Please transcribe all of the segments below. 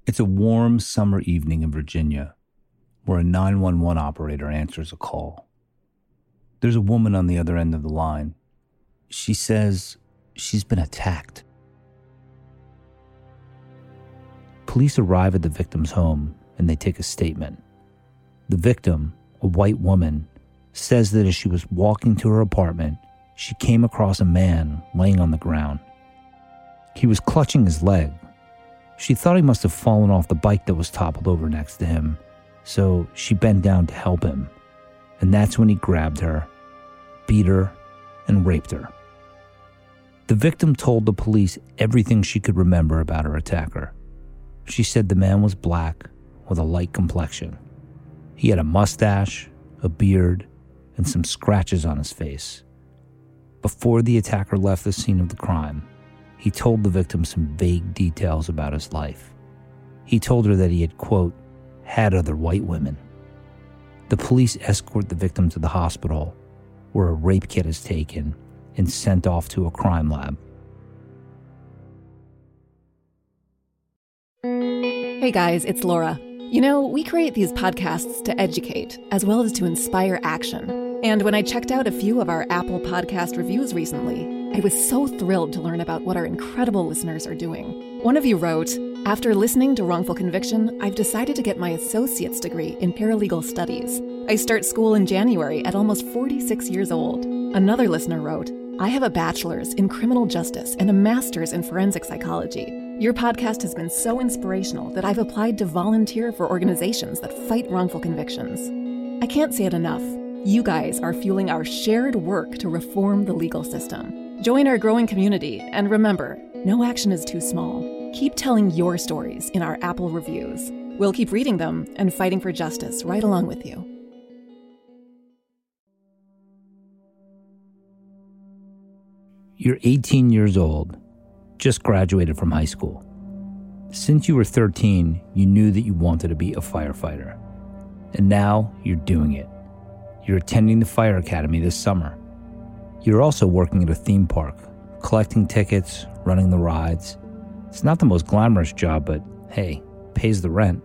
It's a warm summer evening in Virginia where a 911 operator answers a call. There's a woman on the other end of the line. She says she's been attacked. Police arrive at the victim's home and they take a statement. The victim, a white woman, says that as she was walking to her apartment, she came across a man laying on the ground. He was clutching his leg. She thought he must have fallen off the bike that was toppled over next to him, so she bent down to help him. And that's when he grabbed her, beat her, and raped her. The victim told the police everything she could remember about her attacker. She said the man was black with a light complexion. He had a mustache, a beard, and some scratches on his face. Before the attacker left the scene of the crime, he told the victim some vague details about his life. He told her that he had, quote, had other white women. The police escort the victim to the hospital, where a rape kit is taken and sent off to a crime lab. Hey guys, it's Laura. You know, we create these podcasts to educate, as well as to inspire action. And when I checked out a few of our Apple Podcast reviews recently, I was so thrilled to learn about what our incredible listeners are doing. One of you wrote, "After listening to Wrongful Conviction, I've decided to get my associate's degree in paralegal studies. I start school in January at almost 46 years old." Another listener wrote, "I have a bachelor's in criminal justice and a master's in forensic psychology. Your podcast has been so inspirational that I've applied to volunteer for organizations that fight wrongful convictions. I can't say it enough. You guys are fueling our shared work to reform the legal system. Join our growing community, and remember, no action is too small. Keep telling your stories in our Apple reviews. We'll keep reading them and fighting for justice right along with you." You're 18 years old, just graduated from high school. Since you were 13, you knew that you wanted to be a firefighter. And now you're doing it. You're attending the fire academy this summer. You're also working at a theme park, collecting tickets, running the rides. It's not the most glamorous job, but hey, pays the rent.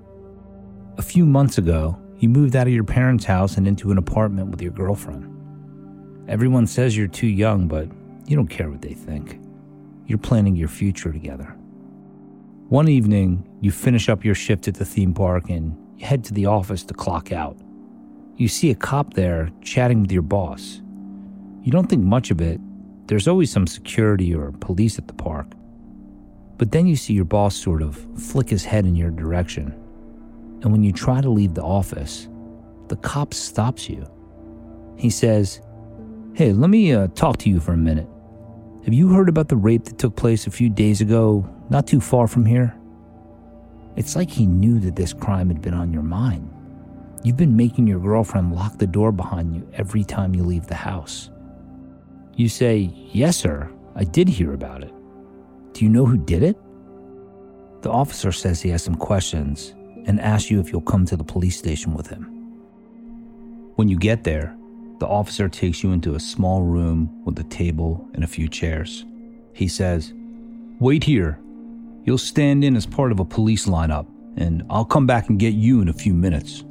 A few months ago, you moved out of your parents' house and into an apartment with your girlfriend. Everyone says you're too young, but you don't care what they think. You're planning your future together. One evening, you finish up your shift at the theme park and you head to the office to clock out. You see a cop there chatting with your boss. You don't think much of it. There's always some security or police at the park. But then you see your boss sort of flick his head in your direction. And when you try to leave the office, the cop stops you. He says, "Hey, let me talk to you for a minute. Have you heard about the rape that took place a few days ago, not too far from here?" It's like he knew that this crime had been on your mind. You've been making your girlfriend lock the door behind you every time you leave the house. You say, "Yes, sir, I did hear about it. Do you know who did it?" The officer says he has some questions and asks you if you'll come to the police station with him. When you get there, the officer takes you into a small room with a table and a few chairs. He says, "Wait here. You'll stand in as part of a police lineup, and I'll come back and get you in a few minutes."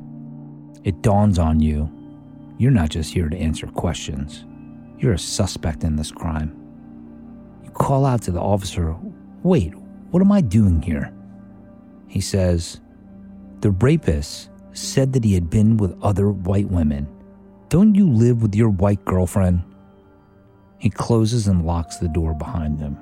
It dawns on you, you're not just here to answer questions. You're a suspect in this crime. You call out to the officer, "Wait, what am I doing here?" He says, "The rapist said that he had been with other white women. Don't you live with your white girlfriend?" He closes and locks the door behind him.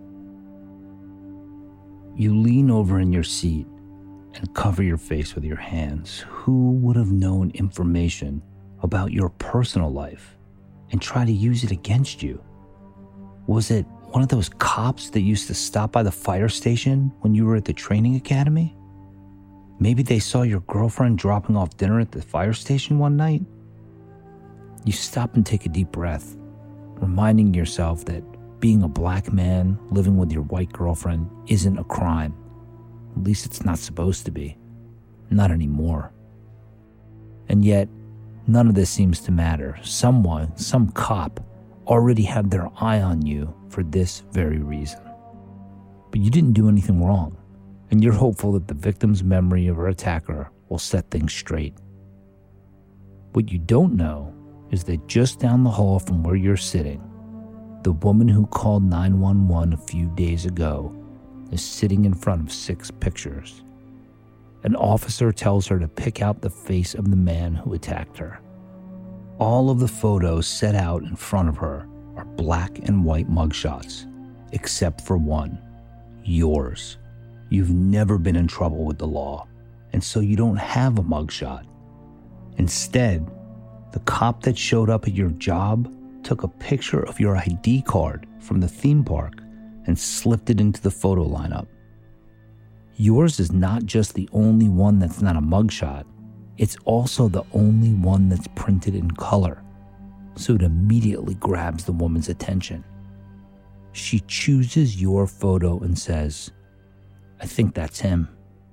You lean over in your seat and cover your face with your hands. Who would have known information about your personal life and try to use it against you? Was it one of those cops that used to stop by the fire station when you were at the training academy? Maybe they saw your girlfriend dropping off dinner at the fire station one night? You stop and take a deep breath, reminding yourself that being a black man living with your white girlfriend isn't a crime. At least it's not supposed to be. Not anymore. And yet, none of this seems to matter. Someone, some cop, already had their eye on you for this very reason. But you didn't do anything wrong. and you're hopeful that the victim's memory of her attacker will set things straight. What you don't know is that just down the hall from where you're sitting, the woman who called 911 a few days ago is sitting in front of 6 pictures. An officer tells her to pick out the face of the man who attacked her. All of the photos set out in front of her are black and white mugshots, except for one, yours. You've never been in trouble with the law, and so you don't have a mugshot. Instead, the cop that showed up at your job took a picture of your ID card from the theme park and slipped it into the photo lineup. Yours is not just the only one that's not a mugshot, it's also the only one that's printed in color, so it immediately grabs the woman's attention. She chooses your photo and says, "I think that's him."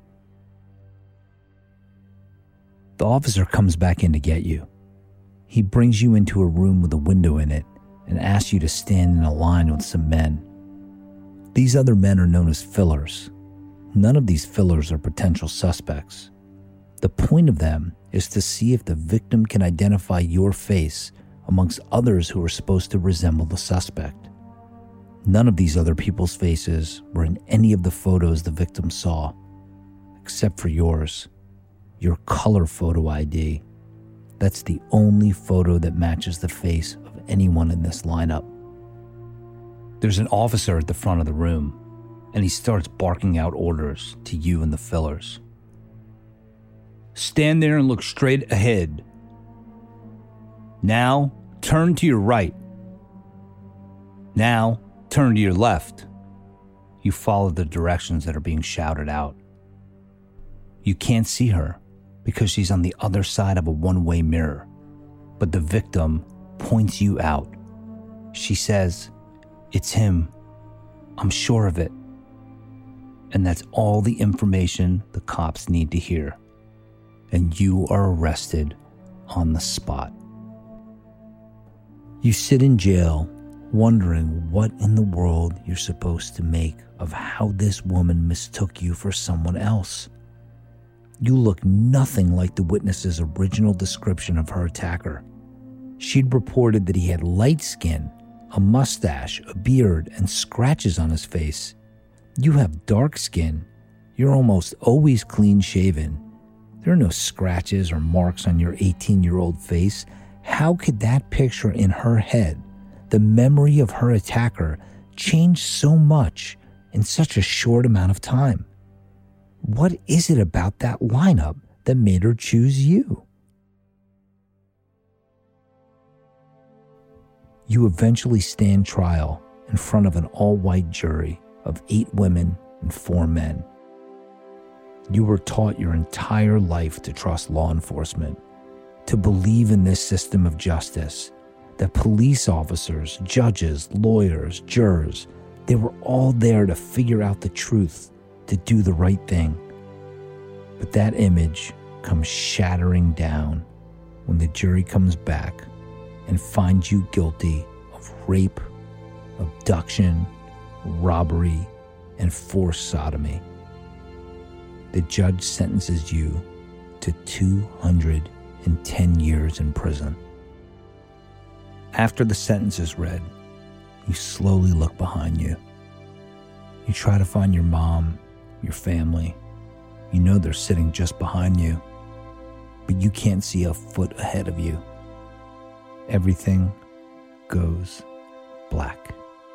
The officer comes back in to get you. He brings you into a room with a window in it and asks you to stand in a line with some men. These other men are known as fillers. None of these fillers are potential suspects. The point of them is to see if the victim can identify your face amongst others who are supposed to resemble the suspect. None of these other people's faces were in any of the photos the victim saw, except for yours, your color photo ID. That's the only photo that matches the face of anyone in this lineup. There's an officer at the front of the room, and he starts barking out orders to you and the fillers. "Stand there and look straight ahead. Now, turn to your right. Now, turn to your left." You follow the directions that are being shouted out. You can't see her because she's on the other side of a one-way mirror, but the victim points you out. She says, "It's him. I'm sure of it." And that's all the information the cops need to hear. And you are arrested on the spot. You sit in jail wondering what in the world you're supposed to make of how this woman mistook you for someone else. You look nothing like the witness's original description of her attacker. She'd reported that he had light skin, a mustache, a beard, and scratches on his face. You have dark skin. You're almost always clean-shaven. There are no scratches or marks on your 18-year-old face. How could that picture in her head, the memory of her attacker, change so much in such a short amount of time? What is it about that lineup that made her choose you? You eventually stand trial in front of an all-white jury of 8 women and 4 men. You were taught your entire life to trust law enforcement, to believe in this system of justice, that police officers, judges, lawyers, jurors, they were all there to figure out the truth, to do the right thing. But that image comes shattering down when the jury comes back and finds you guilty of rape, abduction, robbery, and forced sodomy. The judge sentences you to 210 years in prison. After the sentence is read, you slowly look behind you. You try to find your mom, your family. You know they're sitting just behind you, but you can't see a foot ahead of you. Everything goes black.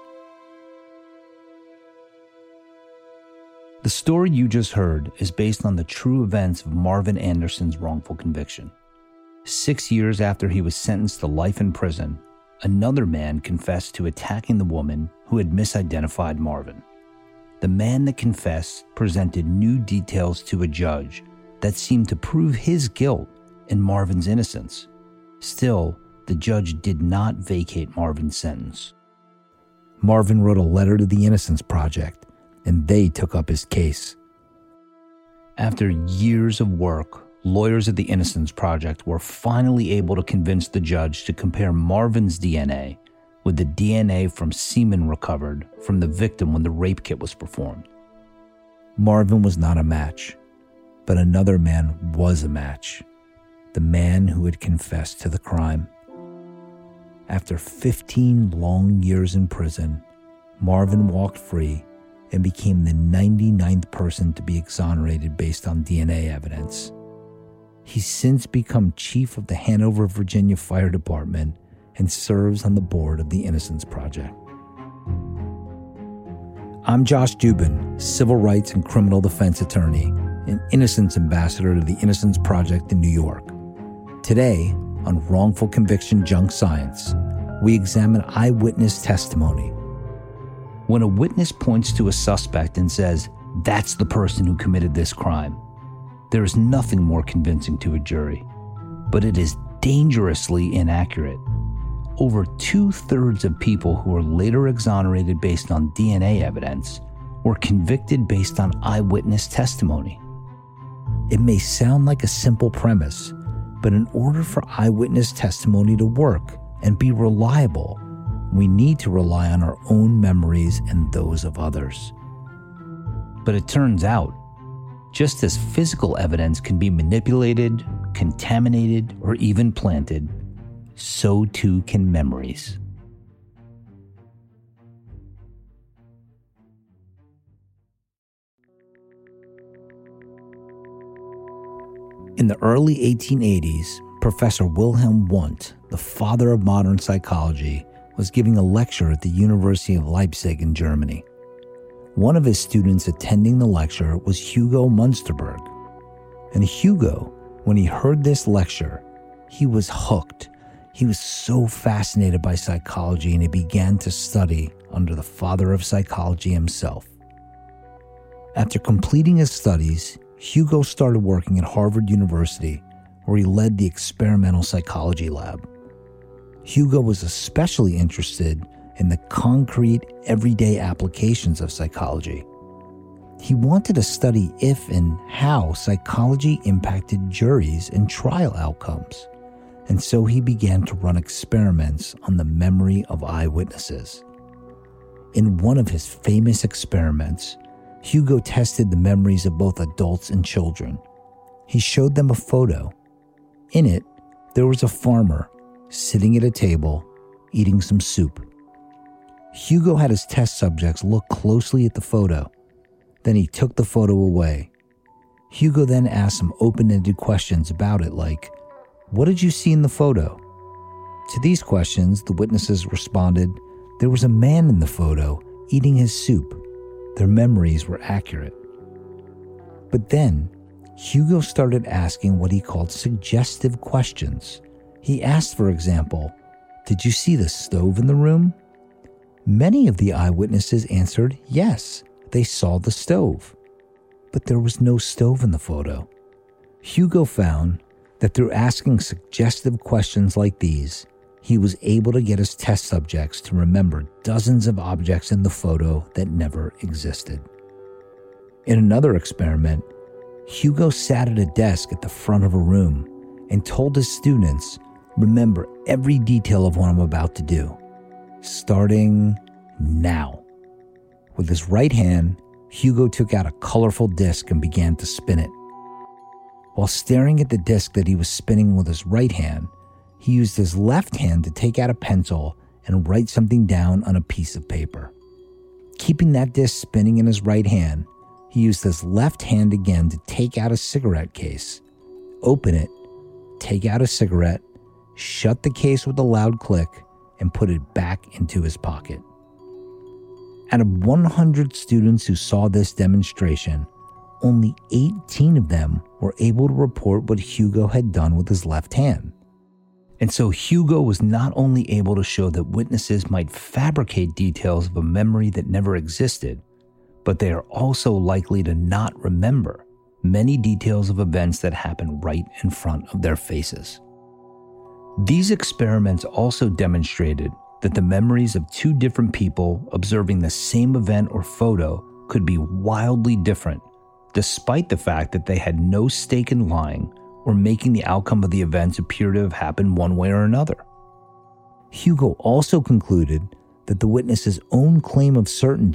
The story you just heard is based on the true events of Marvin Anderson's wrongful conviction. 6 years after he was sentenced to life in prison, another man confessed to attacking the woman who had misidentified Marvin. The man that confessed presented new details to a judge that seemed to prove his guilt and Marvin's innocence. Still, the judge did not vacate Marvin's sentence. Marvin wrote a letter to the Innocence Project, and they took up his case. After years of work, lawyers at the Innocence Project were finally able to convince the judge to compare Marvin's DNA with the DNA from semen recovered from the victim when the rape kit was performed. Marvin was not a match, but another man was a match. The man who had confessed to the crime. After 15 long years in prison, Marvin walked free and became the 99th person to be exonerated based on DNA evidence. He's since become chief of the Hanover, Virginia Fire Department and serves on the board of the Innocence Project. I'm Josh Dubin, civil rights and criminal defense attorney and Innocence ambassador to the Innocence Project in New York. Today, on Wrongful Conviction Junk Science, we examine eyewitness testimony. When a witness points to a suspect and says, "That's the person who committed this crime," there is nothing more convincing to a jury, but it is dangerously inaccurate. Over 2/3 of people who were later exonerated based on DNA evidence were convicted based on eyewitness testimony. It may sound like a simple premise, but in order for eyewitness testimony to work and be reliable, we need to rely on our own memories and those of others. But it turns out, just as physical evidence can be manipulated, contaminated, or even planted, so too can memories. In the early 1880s, Professor Wilhelm Wundt, the father of modern psychology, was giving a lecture at the University of Leipzig in Germany. One of his students attending the lecture was Hugo Münsterberg. And Hugo, when he heard this lecture, he was hooked. He was so fascinated by psychology, and he began to study under the father of psychology himself. After completing his studies, Hugo started working at Harvard University, where he led the experimental psychology lab. Hugo was especially interested in the concrete, everyday applications of psychology. He wanted to study if and how psychology impacted juries and trial outcomes, and so he began to run experiments on the memory of eyewitnesses. In one of his famous experiments, Hugo tested the memories of both adults and children. He showed them a photo. In it, there was a farmer sitting at a table, eating some soup. Hugo had his test subjects look closely at the photo. Then he took the photo away. Hugo then asked some open-ended questions about it, like, "What did you see in the photo?" To these questions, the witnesses responded, "There was a man in the photo eating his soup." Their memories were accurate. But then, Hugo started asking what he called suggestive questions. He asked, for example, "Did you see the stove in the room?" Many of the eyewitnesses answered yes, they saw the stove. But there was no stove in the photo. Hugo found that through asking suggestive questions like these, he was able to get his test subjects to remember dozens of objects in the photo that never existed. In another experiment, Hugo sat at a desk at the front of a room and told his students, "Remember every detail of what I'm about to do, starting now." With his right hand, Hugo took out a colorful disc and began to spin it. While staring at the disc that he was spinning with his right hand, he used his left hand to take out a pencil and write something down on a piece of paper. Keeping that disc spinning in his right hand, he used his left hand again to take out a cigarette case, open it, take out a cigarette, shut the case with a loud click, and put it back into his pocket. Out of 100 students who saw this demonstration, only 18 of them were able to report what Hugo had done with his left hand. And so Hugo was not only able to show that witnesses might fabricate details of a memory that never existed, but they are also likely to not remember many details of events that happened right in front of their faces. These experiments also demonstrated that the memories of two different people observing the same event or photo could be wildly different, despite the fact that they had no stake in lying or making the outcome of the events appear to have happened one way or another. Hugo also concluded that the witness's own claim of certainty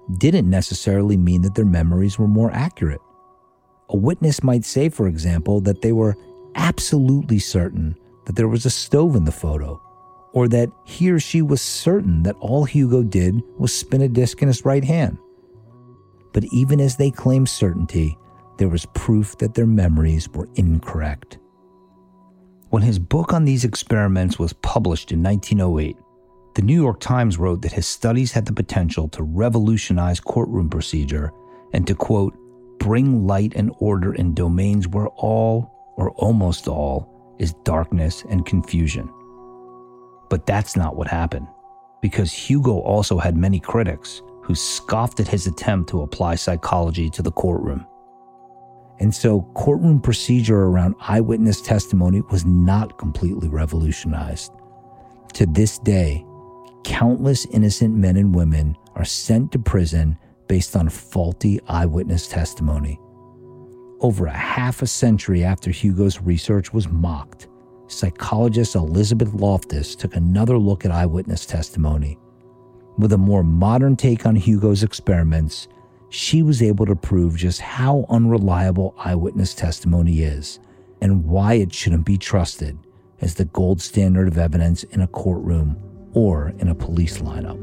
didn't necessarily mean that their memories were more accurate. A witness might say, for example, that they were absolutely certain that there was a stove in the photo, or that he or she was certain that all Hugo did was spin a disc in his right hand. But even as they claimed certainty, there was proof that their memories were incorrect. When his book on these experiments was published in 1908, the New York Times wrote that his studies had the potential to revolutionize courtroom procedure and to, quote, bring light and order in domains where all, or almost all, is darkness and confusion. But that's not what happened, because Hugo also had many critics who scoffed at his attempt to apply psychology to the courtroom. And so courtroom procedure around eyewitness testimony was not completely revolutionized. To this day, countless innocent men and women are sent to prison based on faulty eyewitness testimony. Over a half a century after Hugo's research was mocked, psychologist Elizabeth Loftus took another look at eyewitness testimony. With a more modern take on Hugo's experiments, she was able to prove just how unreliable eyewitness testimony is and why it shouldn't be trusted as the gold standard of evidence in a courtroom or in a police lineup.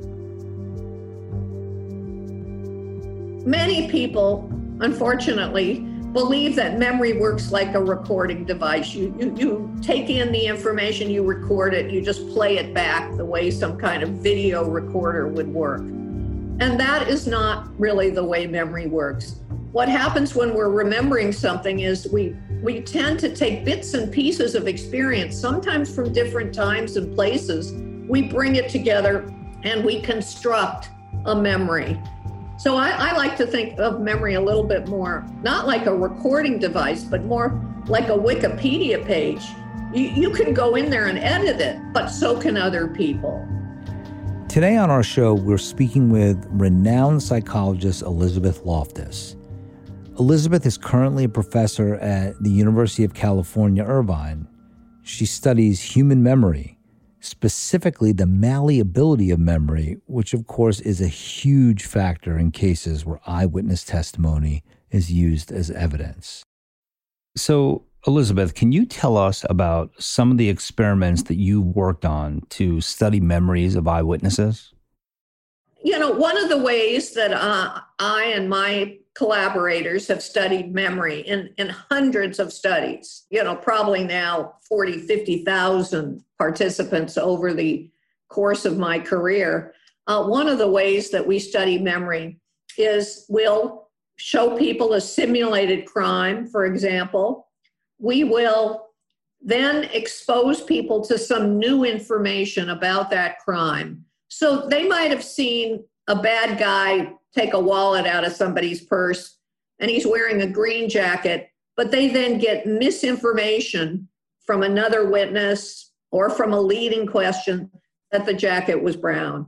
Many people, unfortunately, believe that memory works like a recording device. You take in the information, you record it, you just play it back the way some kind of video recorder would work. And that is not really the way memory works. What happens when we're remembering something is we tend to take bits and pieces of experience, sometimes from different times and places. We bring it together and we construct a memory. So I like to think of memory a little bit more, not like a recording device, but more like a Wikipedia page. You can go in there and edit it, but so can other people. Today on our show, we're speaking with renowned psychologist Elizabeth Loftus. Elizabeth is currently a professor at the University of California, Irvine. She studies human memory, specifically the malleability of memory, which of course is a huge factor in cases where eyewitness testimony is used as evidence. So, Elizabeth, can you tell us about some of the experiments that you worked on to study memories of eyewitnesses? You know, one of the ways that I and my collaborators have studied memory in hundreds of studies, probably now 40, 50,000 participants over the course of my career. One of the ways that we study memory is we'll show people a simulated crime, for example. We will then expose people to some new information about that crime. So they might have seen a bad guy take a wallet out of somebody's purse and he's wearing a green jacket, but they then get misinformation from another witness or from a leading question that the jacket was brown.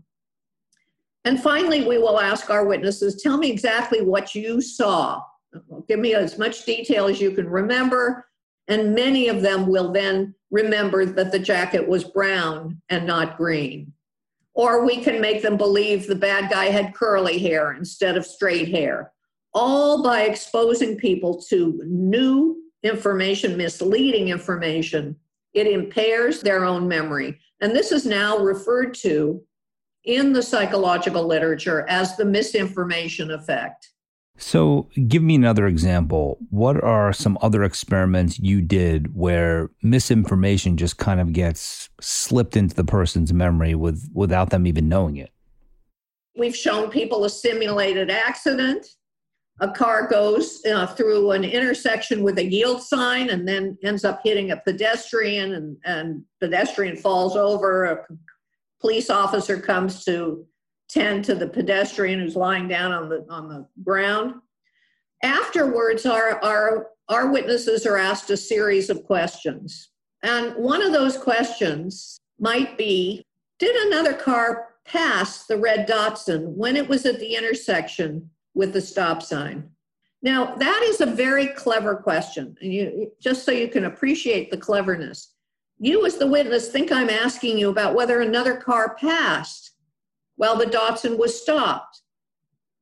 And finally, we will ask our witnesses, tell me exactly what you saw. Give me as much detail as you can remember. And many of them will then remember that the jacket was brown and not green. Or we can make them believe the bad guy had curly hair instead of straight hair, all by exposing people to new information, misleading information. It impairs their own memory. And this is now referred to in the psychological literature as the misinformation effect. So give me another example. What are some other experiments you did where misinformation just kind of gets slipped into the person's memory without them even knowing it? We've shown people a simulated accident. A car goes through an intersection with a yield sign and then ends up hitting a pedestrian and pedestrian falls over. A police officer comes to tend to the pedestrian who's lying down on the ground. Afterwards, our witnesses are asked a series of questions. And one of those questions might be, did another car pass the red Datsun when it was at the intersection with the stop sign? Now, that is a very clever question. Just so you can appreciate the cleverness. You as the witness think I'm asking you about whether another car passed while the Datsun was stopped.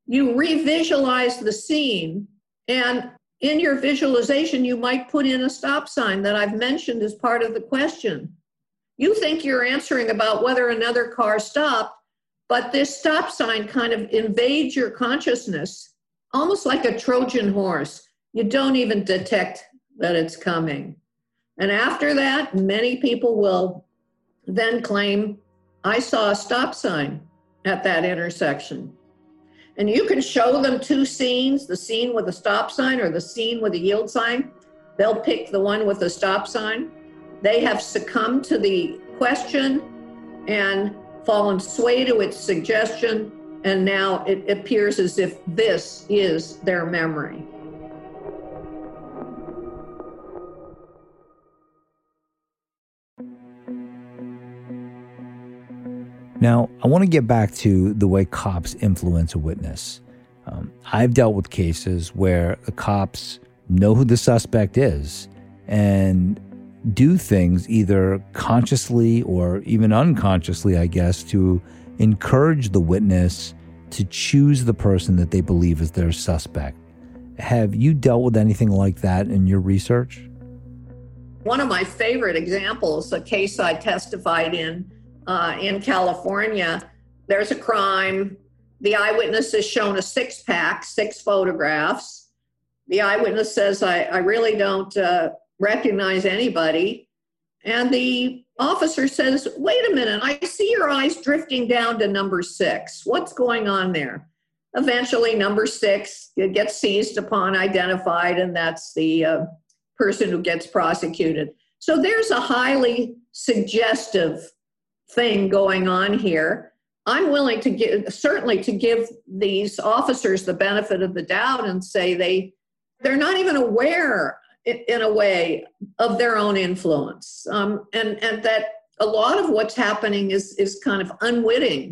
you revisualize the scene, and in your visualization, you might put in a stop sign that I've mentioned as part of the question. You think you're answering about whether another car stopped, but this stop sign kind of invades your consciousness, almost like a Trojan horse. You don't even detect that it's coming. And after that, many people will then claim, I saw a stop sign at that intersection. And you can show them two scenes, the scene with a stop sign or the scene with a yield sign. They'll pick the one with the stop sign. They have succumbed to the question and fallen sway to its suggestion, and now it appears as if this is their memory. Now, I want to get back to the way cops influence a witness. I've dealt with cases where the cops know who the suspect is and do things either consciously or even unconsciously, I guess, to encourage the witness to choose the person that they believe is their suspect. Have you dealt with anything like that in your research? One of my favorite examples, a case I testified in California. There's a crime. The eyewitness is shown a 6-pack, 6 photographs. The eyewitness says, I really don't recognize anybody. And the officer says, wait a minute, I see your eyes drifting down to number 6. What's going on there? Eventually, number 6 gets seized upon, identified, and that's the person who gets prosecuted. So there's a highly suggestive thing going on here. I'm willing to give these officers the benefit of the doubt and say they're not even aware in a way of their own influence, and that a lot of what's happening is kind of unwitting.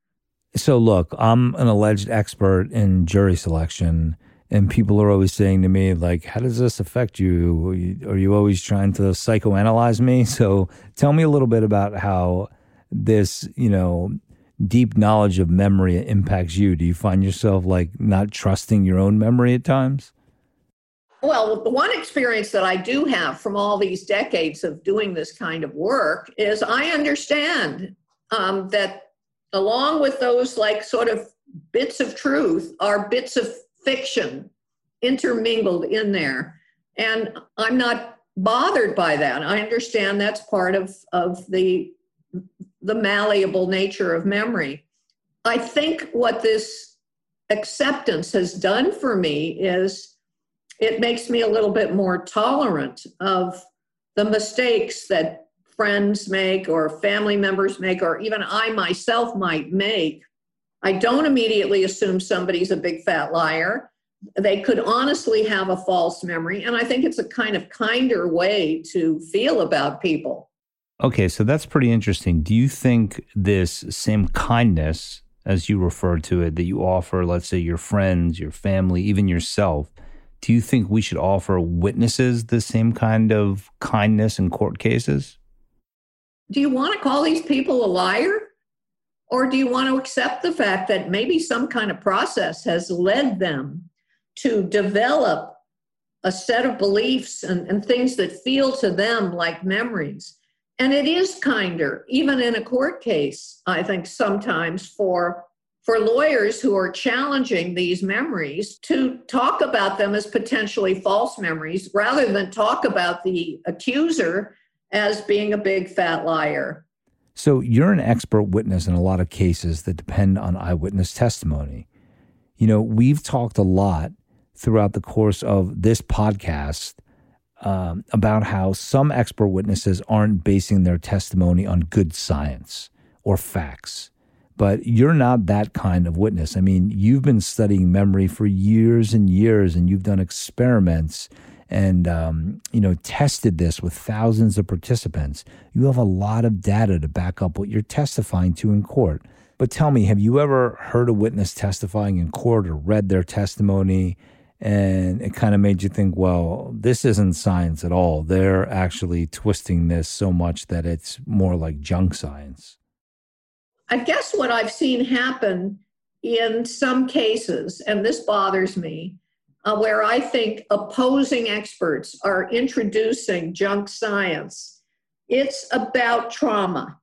So look, I'm an alleged expert in jury selection, and people are always saying to me, like, how does this affect you? Are you always trying to psychoanalyze me? So tell me a little bit about how this, deep knowledge of memory impacts you. Do you find yourself like not trusting your own memory at times? Well, the one experience that I do have from all these decades of doing this kind of work is I understand that along with those like sort of bits of truth are bits of fiction intermingled in there. And I'm not bothered by that. I understand that's part of the malleable nature of memory. I think what this acceptance has done for me is it makes me a little bit more tolerant of the mistakes that friends make or family members make, or even I myself might make. I don't immediately assume somebody's a big fat liar. They could honestly have a false memory. And I think it's a kind of kinder way to feel about people. Okay, so that's pretty interesting. Do you think this same kindness, as you refer to it, that you offer, let's say, your friends, your family, even yourself, do you think we should offer witnesses the same kind of kindness in court cases? Do you want to call these people a liar? Or do you want to accept the fact that maybe some kind of process has led them to develop a set of beliefs and things that feel to them like memories? And it is kinder, even in a court case, I think sometimes for lawyers who are challenging these memories to talk about them as potentially false memories rather than talk about the accuser as being a big fat liar. So you're an expert witness in a lot of cases that depend on eyewitness testimony. We've talked a lot throughout the course of this podcast about how some expert witnesses aren't basing their testimony on good science or facts. But you're not that kind of witness. I mean, you've been studying memory for years and years, and you've done experiments and, tested this with thousands of participants. You have a lot of data to back up what you're testifying to in court. But tell me, have you ever heard a witness testifying in court or read their testimony and it kind of made you think, well, this isn't science at all. They're actually twisting this so much that it's more like junk science? I guess what I've seen happen in some cases, and this bothers me, where I think opposing experts are introducing junk science, it's about trauma.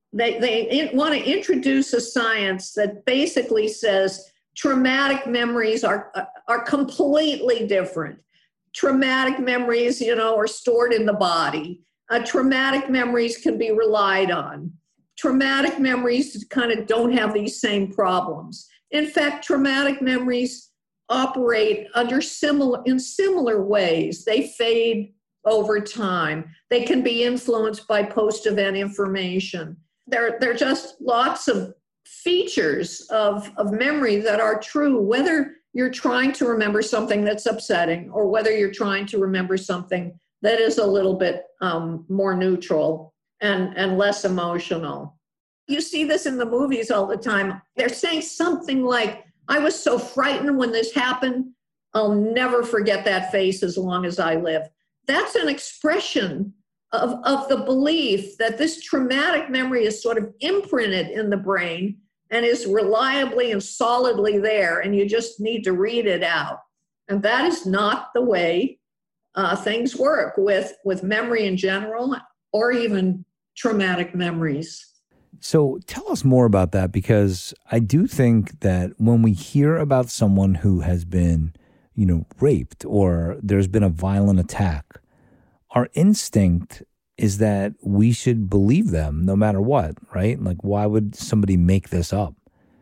They want to introduce a science that basically says traumatic memories are completely different. Traumatic memories, are stored in the body. Traumatic memories can be relied on. Traumatic memories kind of don't have these same problems. In fact, traumatic memories operate in similar ways. They fade over time. They can be influenced by post-event information. There are just lots of features of memory that are true, whether you're trying to remember something that's upsetting or whether you're trying to remember something that is a little bit more neutral and less emotional. You see this in the movies all the time. They're saying something like, I was so frightened when this happened, I'll never forget that face as long as I live. That's an expression of the belief that this traumatic memory is sort of imprinted in the brain and is reliably and solidly there, and you just need to read it out. And that is not the way things work with memory in general, or even traumatic memories. So tell us more about that, because I do think that when we hear about someone who has been, raped or there's been a violent attack, our instinct is that we should believe them no matter what, right? Like, why would somebody make this up?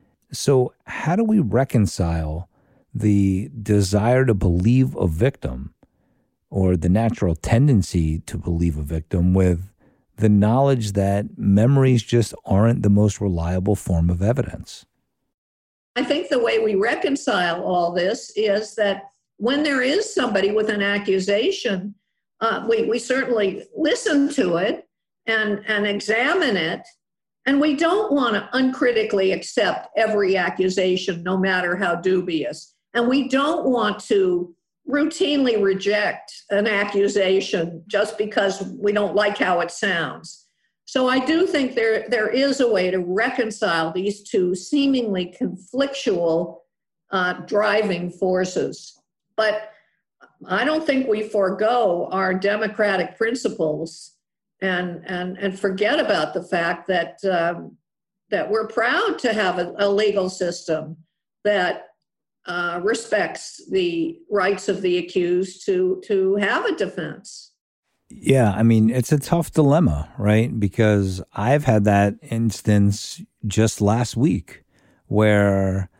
So how do we reconcile the desire to believe a victim or the natural tendency to believe a victim with the knowledge that memories just aren't the most reliable form of evidence? I think the way we reconcile all this is that when there is somebody with an accusation, we certainly listen to it and examine it, and we don't want to uncritically accept every accusation, no matter how dubious. And we don't want to routinely reject an accusation just because we don't like how it sounds. So I do think there is a way to reconcile these two seemingly conflictual driving forces. But I don't think we forego our democratic principles and forget about the fact that we're proud to have a legal system that respects the rights of the accused to have a defense. Yeah, I mean, it's a tough dilemma, right? Because I've had that instance just last week where,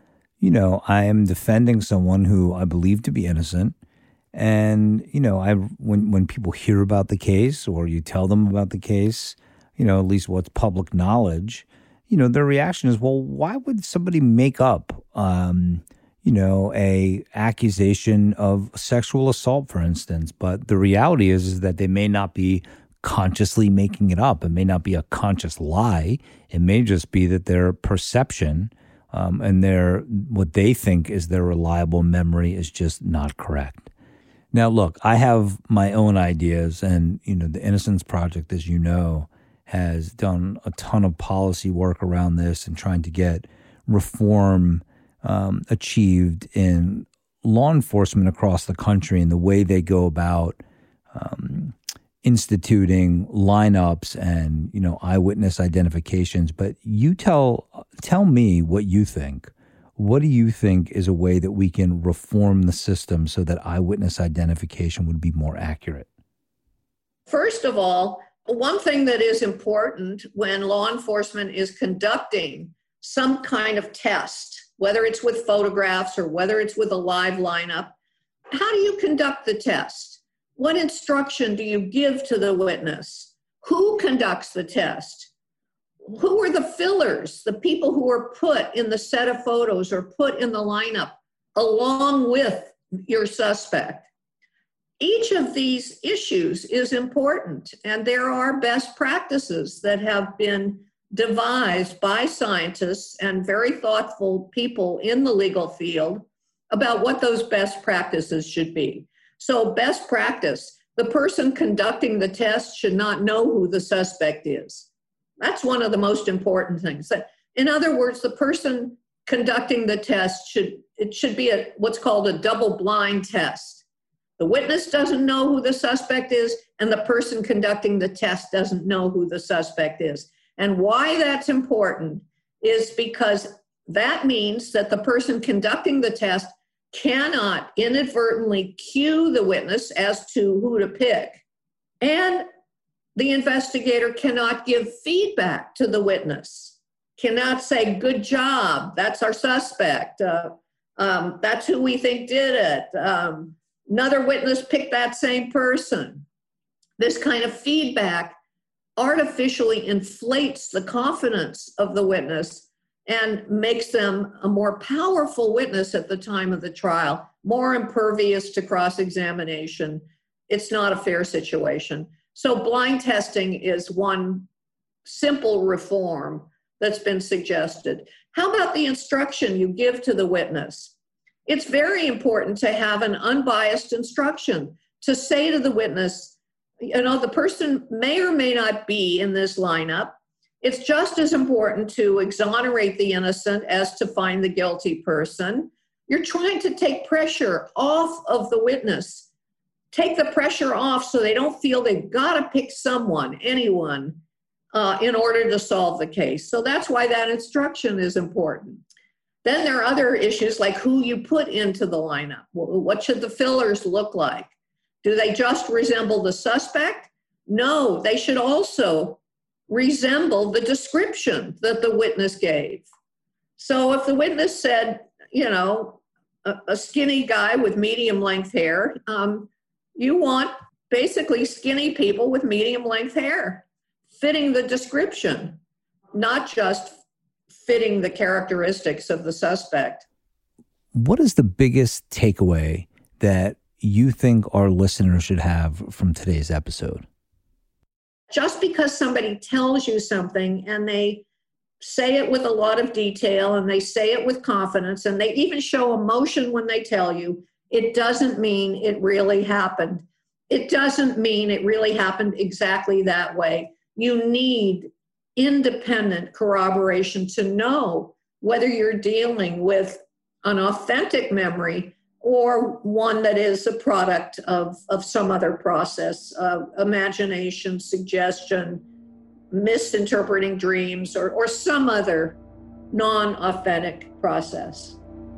I am defending someone who I believe to be innocent. And, when people hear about the case or you tell them about the case, at least what's public knowledge, their reaction is, well, why would somebody make up, a accusation of sexual assault, for instance? But the reality is that they may not be consciously making it up. It may not be a conscious lie. It may just be that their perception and what they think is their reliable memory is just not correct. Now, look, I have my own ideas, and, the Innocence Project, as you know, has done a ton of policy work around this and trying to get reform achieved in law enforcement across the country and the way they go about instituting lineups and, eyewitness identifications. But you tell me what you think. What do you think is a way that we can reform the system so that eyewitness identification would be more accurate? First of all, one thing that is important when law enforcement is conducting some kind of test, whether it's with photographs or whether it's with a live lineup, how do you conduct the test? What instruction do you give to the witness? Who conducts the test? Who are the fillers, the people who are put in the set of photos or put in the lineup along with your suspect? Each of these issues is important, and there are best practices that have been devised by scientists and very thoughtful people in the legal field about what those best practices should be. So best practice, the person conducting the test should not know who the suspect is. That's one of the most important things. In other words, the person conducting the test should be what's called a double-blind test. The witness doesn't know who the suspect is, and the person conducting the test doesn't know who the suspect is. And why that's important is because that means that the person conducting the test cannot inadvertently cue the witness as to who to pick. And the investigator cannot give feedback to the witness, cannot say, good job, that's our suspect, that's who we think did it, another witness picked that same person. This kind of feedback artificially inflates the confidence of the witness and makes them a more powerful witness at the time of the trial, more impervious to cross-examination. It's not a fair situation. So blind testing is one simple reform that's been suggested. How about the instruction you give to the witness? It's very important to have an unbiased instruction to say to the witness, the person may or may not be in this lineup. It's just as important to exonerate the innocent as to find the guilty person. You're trying to take pressure off of the witness. Take the pressure off so they don't feel they've got to pick anyone, in order to solve the case. So that's why that instruction is important. Then there are other issues like who you put into the lineup. What should the fillers look like? Do they just resemble the suspect? No, they should also resemble the description that the witness gave. So if the witness said, a skinny guy with medium length hair, you want basically skinny people with medium length hair, fitting the description, not just fitting the characteristics of the suspect. What is the biggest takeaway that you think our listeners should have from today's episode? Just because somebody tells you something and they say it with a lot of detail and they say it with confidence and they even show emotion when they tell you, it doesn't mean it really happened. It doesn't mean it really happened exactly that way. You need independent corroboration to know whether you're dealing with an authentic memory or one that is a product of some other process, imagination, suggestion, misinterpreting dreams, or some other non-authentic process.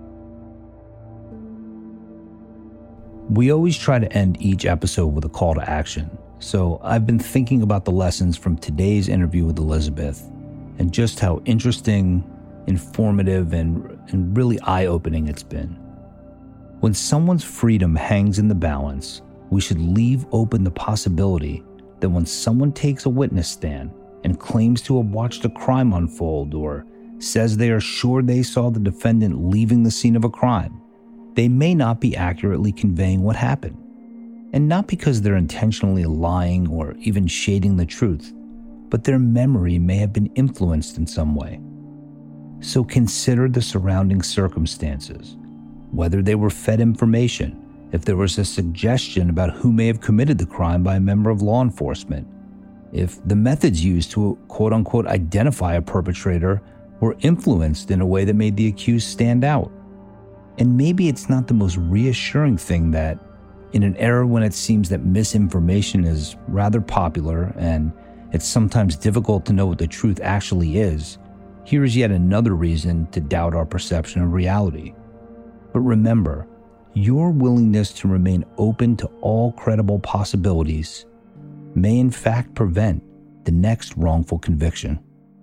We always try to end each episode with a call to action. So I've been thinking about the lessons from today's interview with Elizabeth and just how interesting, informative, and really eye-opening it's been. When someone's freedom hangs in the balance, we should leave open the possibility that when someone takes a witness stand and claims to have watched a crime unfold or says they are sure they saw the defendant leaving the scene of a crime, they may not be accurately conveying what happened. And not because they're intentionally lying or even shading the truth, but their memory may have been influenced in some way. So consider the surrounding circumstances, whether they were fed information, if there was a suggestion about who may have committed the crime by a member of law enforcement, if the methods used to quote-unquote identify a perpetrator were influenced in a way that made the accused stand out. And maybe it's not the most reassuring thing that, in an era when it seems that misinformation is rather popular and it's sometimes difficult to know what the truth actually is, here is yet another reason to doubt our perception of reality. But remember, your willingness to remain open to all credible possibilities may in fact prevent the next wrongful conviction.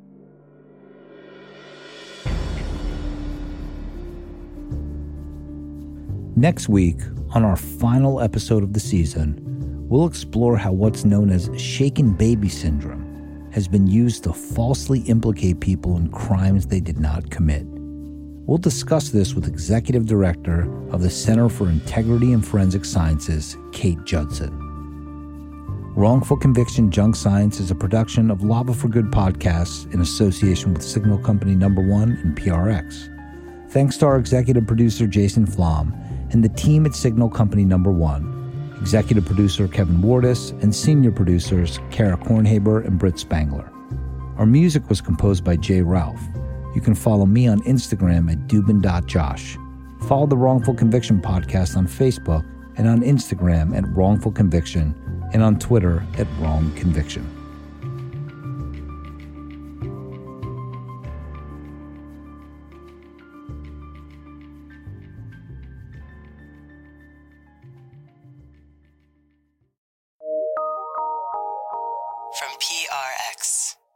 Next week, on our final episode of the season, we'll explore how what's known as shaken baby syndrome has been used to falsely implicate people in crimes they did not commit. We'll discuss this with Executive Director of the Center for Integrity and Forensic Sciences, Kate Judson. Wrongful Conviction Junk Science is a production of Lava for Good podcasts in association with Signal Company No. 1 and PRX. Thanks to our executive producer, Jason Flom, and the team at Signal Company No. 1, executive producer Kevin Wardis, and senior producers Kara Kornhaber and Britt Spangler. Our music was composed by Jay Ralph. You can follow me on Instagram at dubin.josh. Follow the Wrongful Conviction Podcast on Facebook and on Instagram at Wrongful Conviction and on Twitter at Wrong Conviction. From PRX.